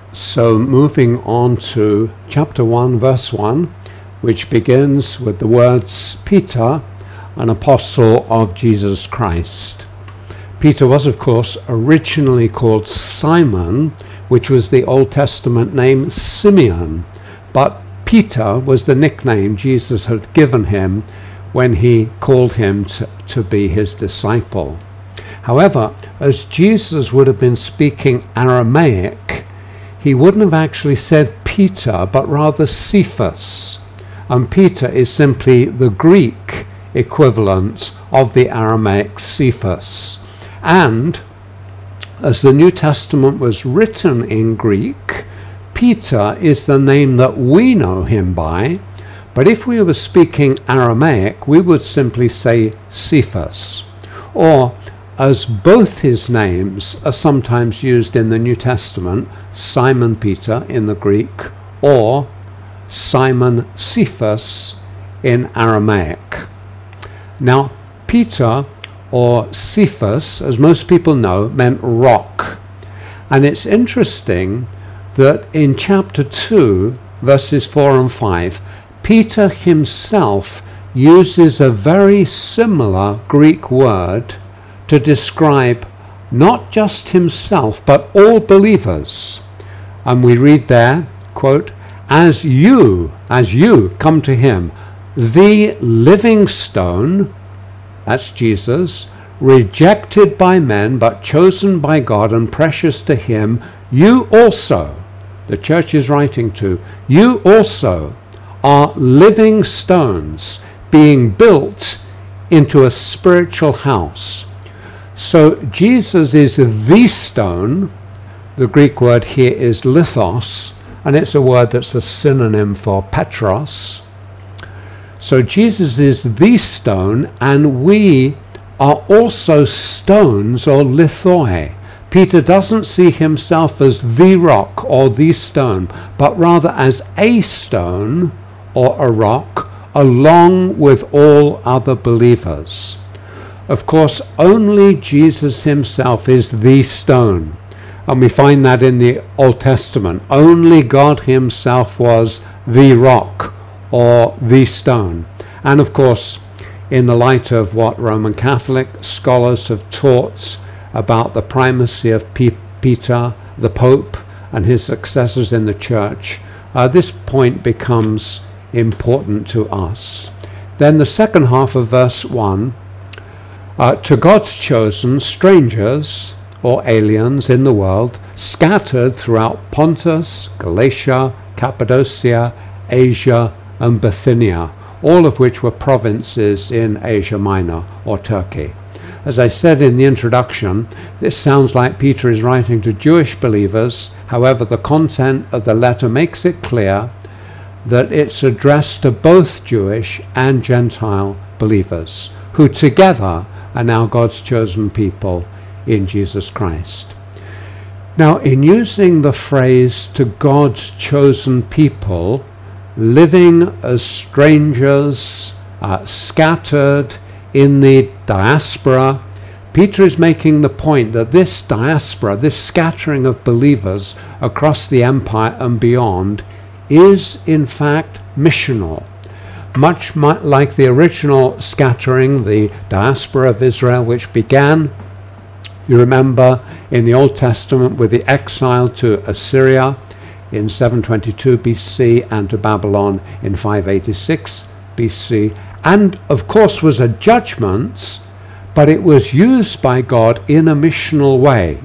So moving on to chapter 1, verse 1, which begins with the words, Peter, an apostle of Jesus Christ. Peter was, of course, originally called Simon, which was the Old Testament name Simeon. But Peter was the nickname Jesus had given him when he called him to be his disciple. However, as Jesus would have been speaking Aramaic, he wouldn't have actually said Peter, but rather Cephas. And Peter is simply the Greek equivalent of the Aramaic Cephas. And as the New Testament was written in Greek, Peter is the name that we know him by. But if we were speaking Aramaic, we would simply say Cephas. Or, as both his names are sometimes used in the New Testament, Simon Peter in the Greek, or Simon Cephas in Aramaic. Now, Peter, or Cephas, as most people know, meant rock. And it's interesting that in chapter 2, verses 4 and 5, Peter himself uses a very similar Greek word to describe not just himself, but all believers. And we read there, quote, as you come to him, the living stone, that's Jesus, rejected by men, but chosen by God and precious to him, you also, the church is writing to, you also are living stones being built into a spiritual house. So Jesus is the stone. The Greek word here is lithos, and it's a word that's a synonym for Petros. So Jesus is the stone, and we are also stones, or lithoi. Peter doesn't see himself as the rock or the stone, but rather as a stone or a rock, along with all other believers. Of course, only Jesus himself is the stone. And we find that in the Old Testament. Only God himself was the rock or the stone. And of course, in the light of what Roman Catholic scholars have taught about the primacy of Peter, the Pope, and his successors in the church, this point becomes important to us. Then the second half of verse 1, to God's chosen strangers or aliens in the world, scattered throughout Pontus, Galatia, Cappadocia, Asia, and Bithynia, all of which were provinces in Asia Minor or Turkey. As I said in the introduction, this sounds like Peter is writing to Jewish believers. However, the content of the letter makes it clear that it's addressed to both Jewish and Gentile believers, who together are now God's chosen people in Jesus Christ. Now, in using the phrase to God's chosen people, living as strangers, scattered in the diaspora, Peter is making the point that this diaspora, this scattering of believers across the empire and beyond, is in fact missional. Much like the original scattering, the diaspora of Israel, which began, you remember, in the Old Testament with the exile to Assyria in 722 BC and to Babylon in 586 BC, and of course was a judgment, but it was used by God in a missional way.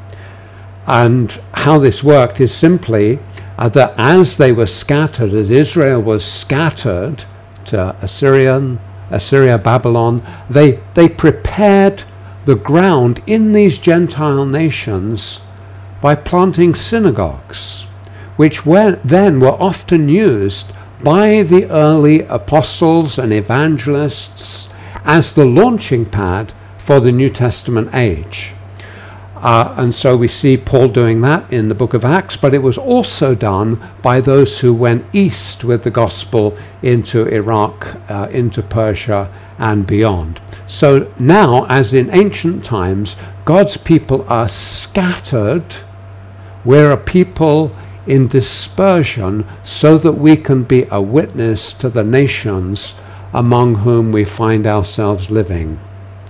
And how this worked is simply that as they were scattered, as Israel was scattered to Assyria, Babylon, they prepared the ground in these Gentile nations by planting synagogues, which then were often used by the early apostles and evangelists as the launching pad for the New Testament age. And so we see Paul doing that in the book of Acts, but it was also done by those who went east with the gospel into Iraq, into Persia, and beyond. So now, as in ancient times, God's people are scattered We're a people in dispersion so that we can be a witness to the nations among whom we find ourselves living.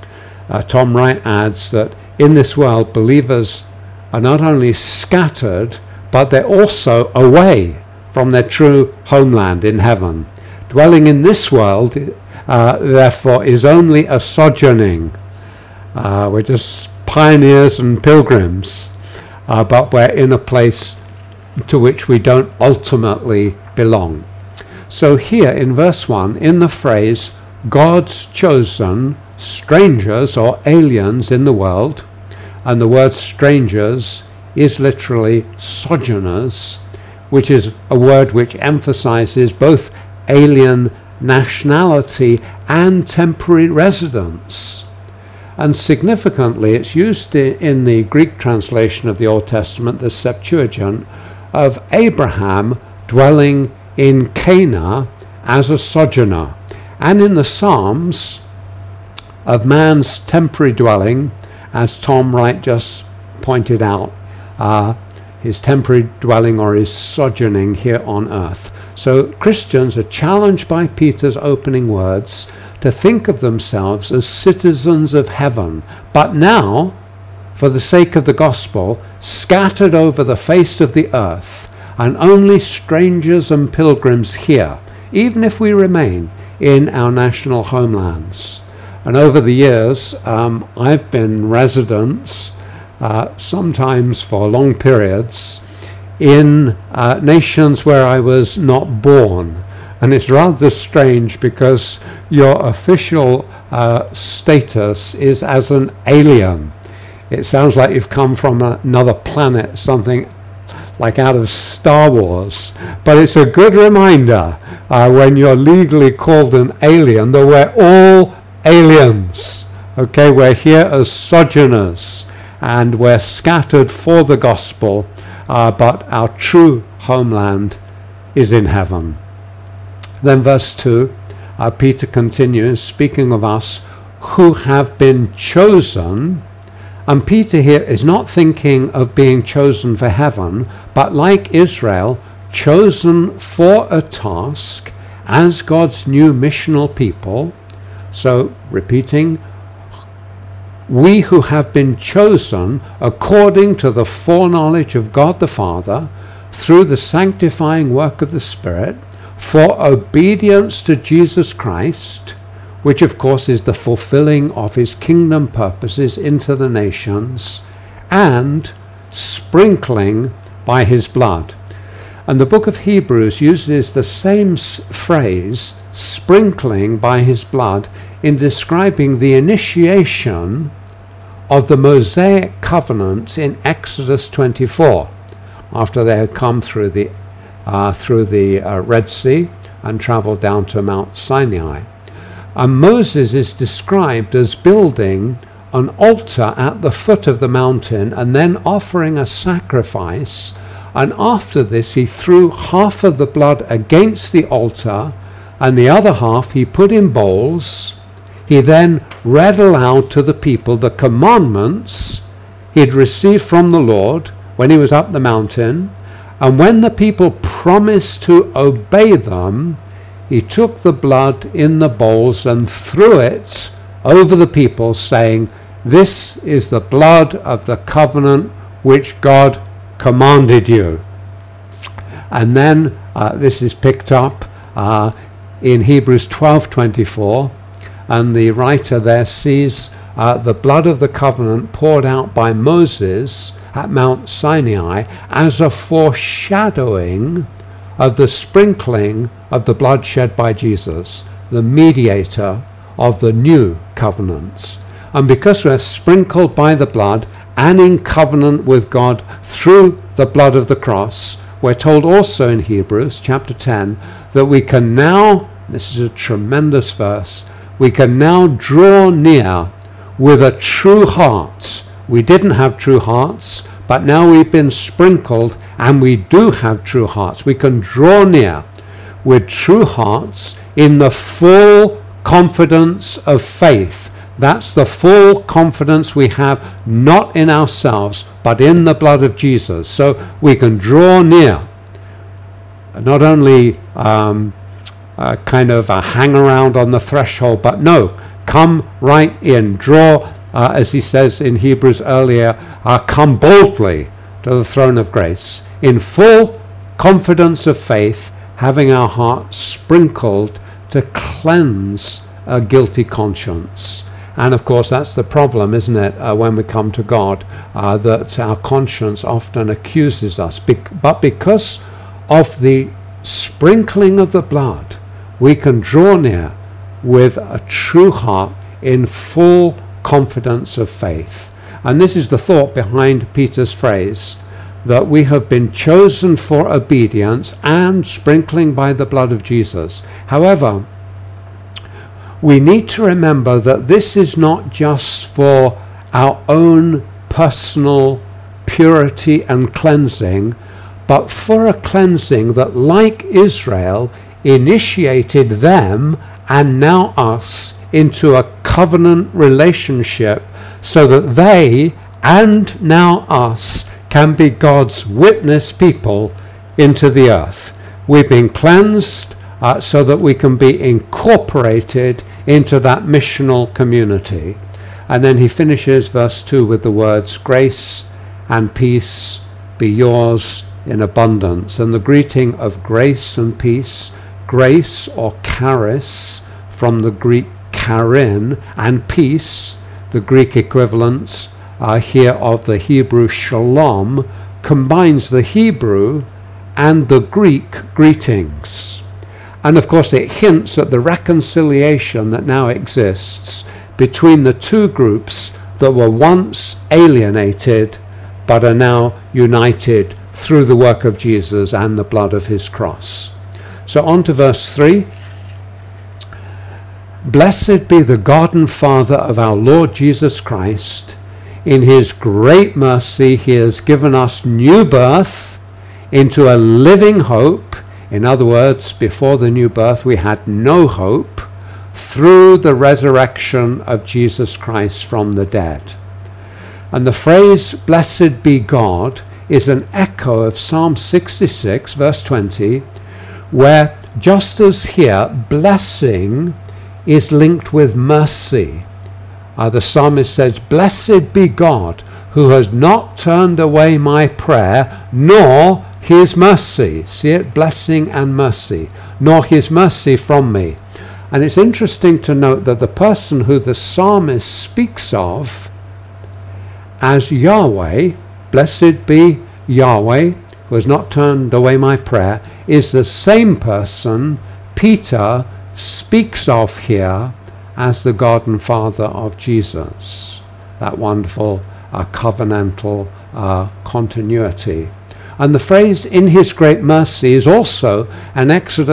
Tom Wright adds that in this world, believers are not only scattered, but they're also away from their true homeland in heaven. Dwelling in this world, therefore, is only a sojourning. We're just pioneers and pilgrims, but we're in a place to which we don't ultimately belong. So here in verse 1, in the phrase, God's chosen strangers or aliens in the world, and the word strangers is literally sojourners, which is a word which emphasizes both alien nationality and temporary residence. And significantly, it's used in the Greek translation of the Old Testament, the Septuagint, of Abraham dwelling in Canaan as a sojourner, and in the Psalms of man's temporary dwelling, as Tom Wright just pointed out, his temporary dwelling or his sojourning here on earth. So Christians are challenged by Peter's opening words to think of themselves as citizens of heaven, but now, for the sake of the gospel, scattered over the face of the earth, and only strangers and pilgrims here, even if we remain in our national homelands. And over the years, I've been residents, sometimes for long periods, in nations where I was not born. And it's rather strange because your official status is as an alien. It sounds like you've come from another planet, something like out of Star Wars. But it's a good reminder when you're legally called an alien that we're all aliens. Okay, we're here as sojourners and we're scattered for the gospel, but our true homeland is in heaven. Then verse 2, Peter continues, speaking of us who have been chosen. And Peter here is not thinking of being chosen for heaven, but like Israel, chosen for a task as God's new missional people. So, repeating, we who have been chosen according to the foreknowledge of God the Father, through the sanctifying work of the Spirit, for obedience to Jesus Christ, which of course is the fulfilling of his kingdom purposes into the nations, and sprinkling by his blood. And the book of Hebrews uses the same phrase, sprinkling by his blood, in describing the initiation of the Mosaic covenant in Exodus 24, after they had come through the Red Sea and traveled down to Mount Sinai. And Moses is described as building an altar at the foot of the mountain and then offering a sacrifice. And after this, he threw half of the blood against the altar, and the other half he put in bowls. He then read aloud to the people the commandments he'd received from the Lord when he was up the mountain. And when the people promised to obey them, he took the blood in the bowls and threw it over the people, saying, "This is the blood of the covenant which God commanded you." And then this is picked up in Hebrews 12:24, and the writer there sees the blood of the covenant poured out by Moses at Mount Sinai as a foreshadowing of the sprinkling of the blood shed by Jesus, the mediator of the new covenants. And because we're sprinkled by the blood and in covenant with God through the blood of the cross, we're told also in Hebrews chapter 10 that we can now, this is a tremendous verse, we can now draw near with a true heart. We didn't have true hearts, but now we've been sprinkled and we do have true hearts. We can draw near with true hearts in the full confidence of faith That's the full confidence we have, not in ourselves, but in the blood of Jesus. So we can draw near, not only kind of hang around on the threshold, but no, come right in, draw, as he says in Hebrews earlier, come boldly to the throne of grace, in full confidence of faith, having our hearts sprinkled to cleanse a guilty conscience. And of course that's the problem, isn't it, when we come to God, that our conscience often accuses us. But because of the sprinkling of the blood, we can draw near with a true heart in full confidence of faith. And this is the thought behind Peter's phrase, that we have been chosen for obedience and sprinkling by the blood of Jesus. However, we need to remember that this is not just for our own personal purity and cleansing, but for a cleansing that, like Israel, initiated them and now us into a covenant relationship, so that they and now us can be God's witness people into the earth. We've been cleansed so that we can be incorporated into that missional community. And then he finishes verse 2 with the words, grace and peace be yours in abundance. And the greeting of grace and peace, grace or charis from the Greek charin, and peace, the Greek equivalents here of the Hebrew shalom, combines the Hebrew and the Greek greetings. And of course it hints at the reconciliation that now exists between the two groups that were once alienated but are now united through the work of Jesus and the blood of his cross. So on to verse 3. Blessed be the God and Father of our Lord Jesus Christ. In his great mercy he has given us new birth into a living hope. In other words, before the new birth we had no hope, through the resurrection of Jesus Christ from the dead. And the phrase, blessed be God, is an echo of Psalm 66, verse 20, where just as here, blessing is linked with mercy. The psalmist says, blessed be God, who has not turned away my prayer, nor his mercy. See it? Blessing and mercy. Nor his mercy from me. And it's interesting to note that the person who the psalmist speaks of as Yahweh, blessed be Yahweh, who has not turned away my prayer, is the same person Peter speaks of here as the God and Father of Jesus. That wonderful covenantal continuity. And the phrase in his great mercy is also an echo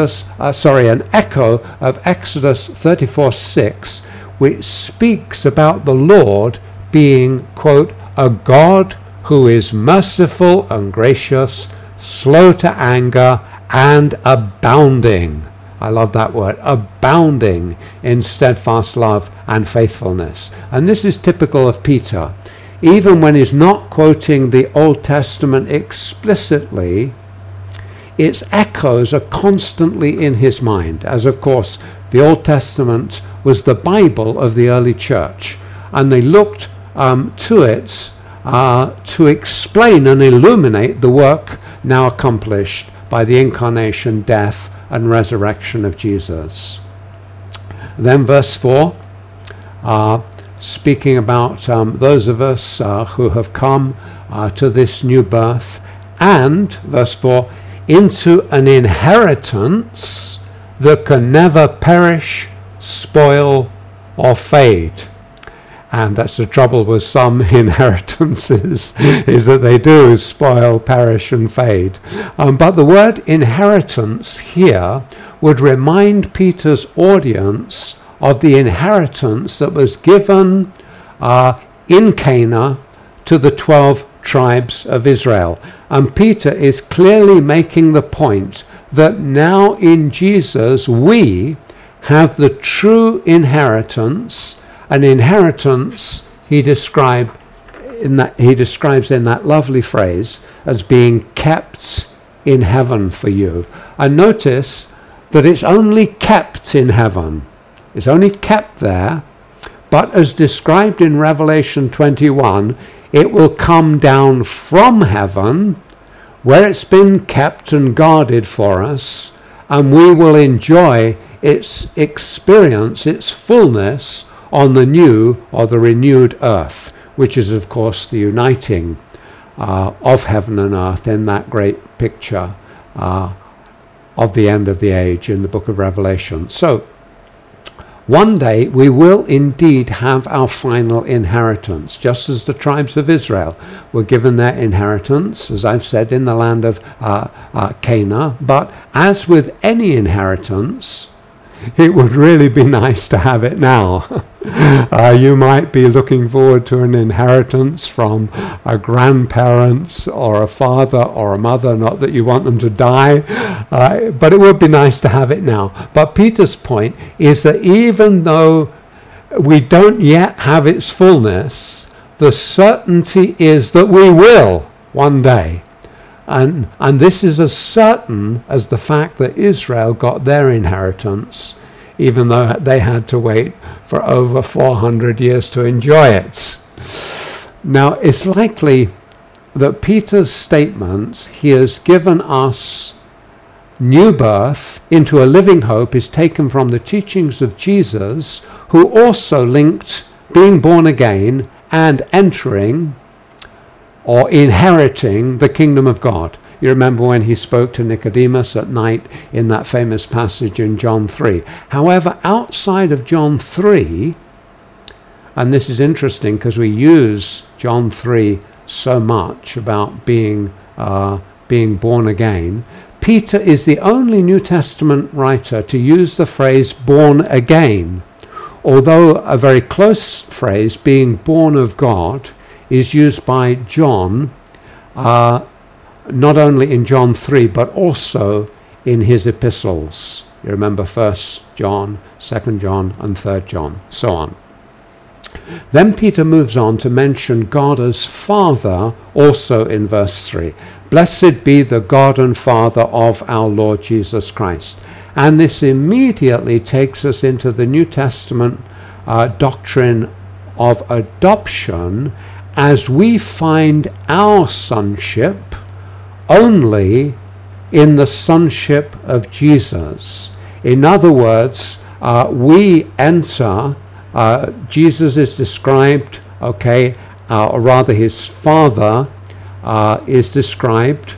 of Exodus 34:6, which speaks about the Lord being, quote, a God who is merciful and gracious, slow to anger, and abounding. I love that word, abounding in steadfast love and faithfulness. And this is typical of Peter. Even when he's not quoting the Old Testament explicitly, its echoes are constantly in his mind, as of course the Old Testament was the Bible of the early church, and they looked to it to explain and illuminate the work now accomplished by the incarnation, death, and resurrection of Jesus. Then verse 4, speaking about those of us who have come to this new birth, and, verse 4, into an inheritance that can never perish, spoil, or fade. And that's the trouble with some inheritances, is that they do spoil, perish, and fade. But the word inheritance here would remind Peter's audience of the inheritance that was given in Cana to the 12 tribes of Israel. And Peter is clearly making the point that now in Jesus we have the true inheritance An inheritance he describes in that lovely phrase as being kept in heaven for you. And notice that it's only kept in heaven. It's only kept there, but as described in Revelation 21, it will come down from heaven where it's been kept and guarded for us, and we will enjoy its experience, its fullness on the new or the renewed earth, which is of course the uniting of heaven and earth in that great picture of the end of the age in the book of Revelation. So one day we will indeed have our final inheritance, just as the tribes of Israel were given their inheritance, as I've said, in the land of Canaan. But as with any inheritance, it would really be nice to have it now. You might be looking forward to an inheritance from a grandparents or a father or a mother, not that you want them to die, but it would be nice to have it now. But Peter's point is that even though we don't yet have its fullness, the certainty is that we will one day. And this is as certain as the fact that Israel got their inheritance, even though they had to wait for over 400 years to enjoy it. Now, it's likely that Peter's statement, he has given us new birth into a living hope, is taken from the teachings of Jesus, who also linked being born again and entering or inheriting the kingdom of God. You remember when he spoke to Nicodemus at night in that famous passage in John 3. However, outside of John 3, and this is interesting because we use John 3 so much about being born again, Peter is the only New Testament writer to use the phrase born again, although a very close phrase, being born of God, is used by John, not only in John 3, but also in his epistles. You remember 1 John, 2 John, and 3 John, so on. Then Peter moves on to mention God as Father also in verse 3. Blessed be the God and Father of our Lord Jesus Christ. And this immediately takes us into the New Testament doctrine of adoption, as we find our sonship only in the sonship of Jesus. In other words, we enter, Jesus is described, or rather his Father is described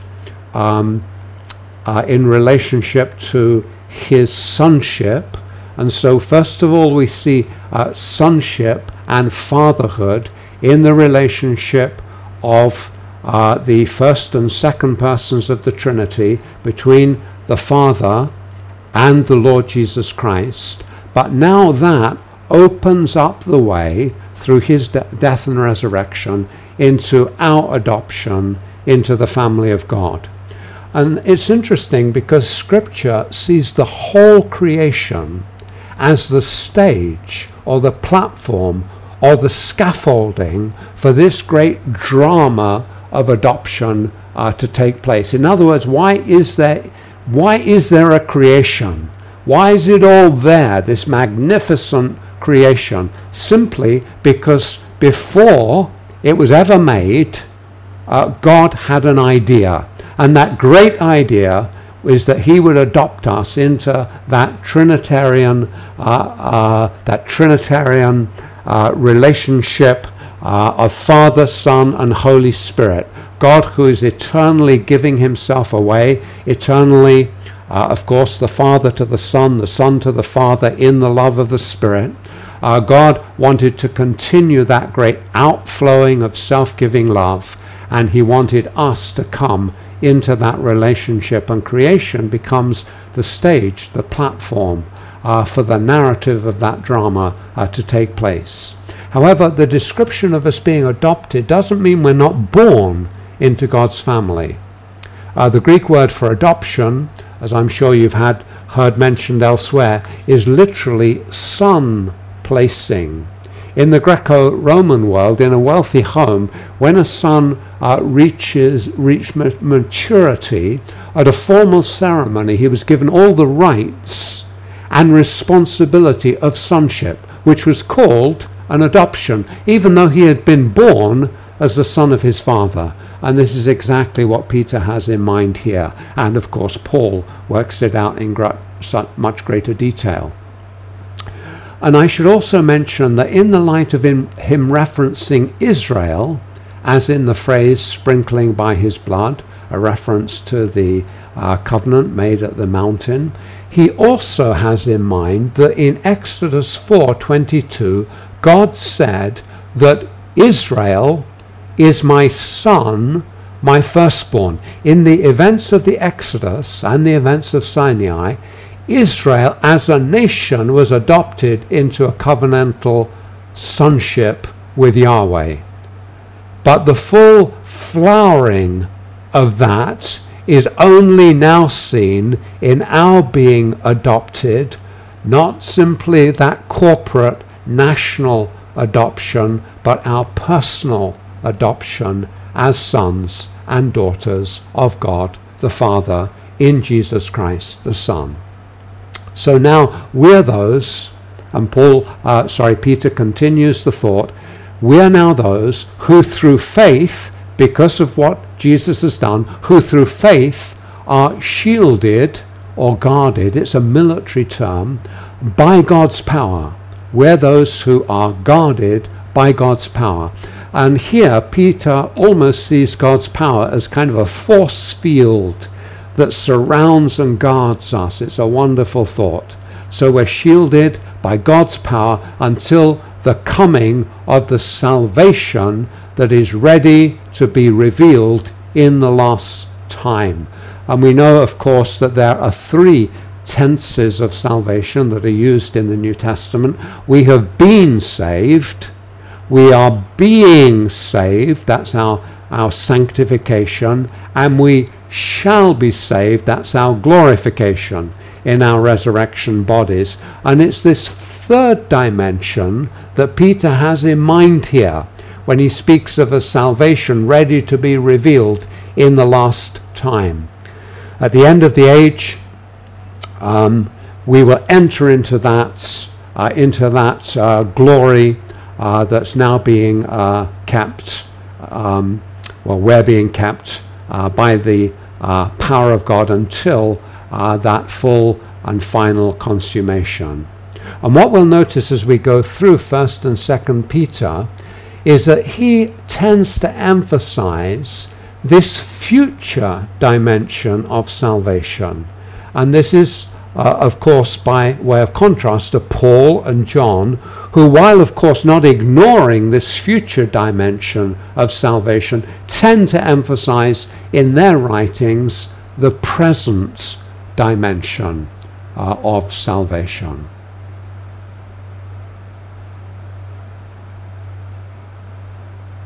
in relationship to his sonship. And so first of all we see sonship and fatherhood in the relationship of the first and second persons of the Trinity, between the Father and the Lord Jesus Christ. But now that opens up the way through his death and resurrection into our adoption into the family of God. And it's interesting because Scripture sees the whole creation as the stage or the platform or the scaffolding for this great drama of adoption to take place. In other words, why is there a creation? Why is it all there, this magnificent creation? Simply because before it was ever made, God had an idea. And that great idea is that he would adopt us into that Trinitarian relationship of Father, Son, and Holy Spirit. God who is eternally giving himself away, eternally, of course, the Father to the Son to the Father in the love of the Spirit. God wanted to continue that great outflowing of self-giving love, and he wanted us to come into that relationship, and creation becomes the stage, the platform for the narrative of that drama to take place. However, the description of us being adopted doesn't mean we're not born into God's family. The Greek word for adoption, as I'm sure you've heard mentioned elsewhere, is literally son placing. In the Greco-Roman world, in a wealthy home, when a son reached maturity, at a formal ceremony, he was given all the rights and responsibility of sonship, which was called an adoption, even though he had been born as the son of his father. And this is exactly what Peter has in mind here. And of course, Paul works it out in much greater detail. And I should also mention that in the light of him referencing Israel, as in the phrase sprinkling by his blood, a reference to the covenant made at the mountain, he also has in mind that in Exodus 4:22, God said that Israel is my son, my firstborn. In the events of the Exodus and the events of Sinai, Israel as a nation was adopted into a covenantal sonship with Yahweh. But the full flowering of that is only now seen in our being adopted, not simply that corporate national adoption, but our personal adoption as sons and daughters of God the Father in Jesus Christ the Son. So now we're those, and Peter continues the thought, we are now those who through faith, because of what Jesus has done, who through faith are shielded or guarded, it's a military term, by God's power. We're those who are guarded by God's power. And here Peter almost sees God's power as kind of a force field that surrounds and guards us. It's a wonderful thought. So we're shielded by God's power until the coming of the salvation that is ready to be revealed in the last time. And we know, of course, that there are three tenses of salvation that are used in the New Testament. We have been saved, we are being saved, that's our sanctification, and we shall be saved, that's our glorification in our resurrection bodies. And it's this third dimension that Peter has in mind here when he speaks of a salvation ready to be revealed in the last time. At the end of the age, we will enter into that glory that's now being kept. We're being kept by the power of God until that full and final consummation. And what we'll notice as we go through 1st and 2nd Peter is that he tends to emphasize this future dimension of salvation. And this is, of course, by way of contrast to Paul and John, who, while of course not ignoring this future dimension of salvation, tend to emphasize in their writings the present dimension of salvation.